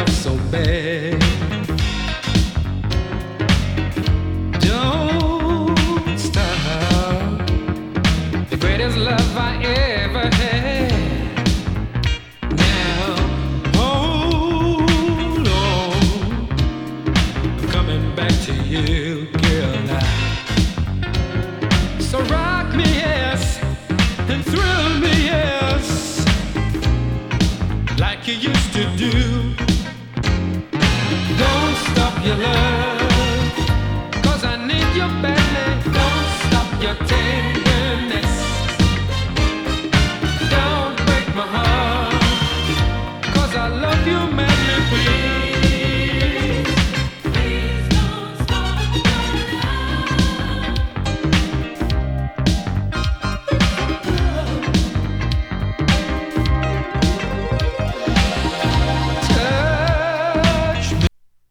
so bad. Don't stop. The greatest love I ever had. Now hold on. I'm coming back to you, girl. So rock me, yes, and thrill me, yes, like you used to do. Don't stop your love.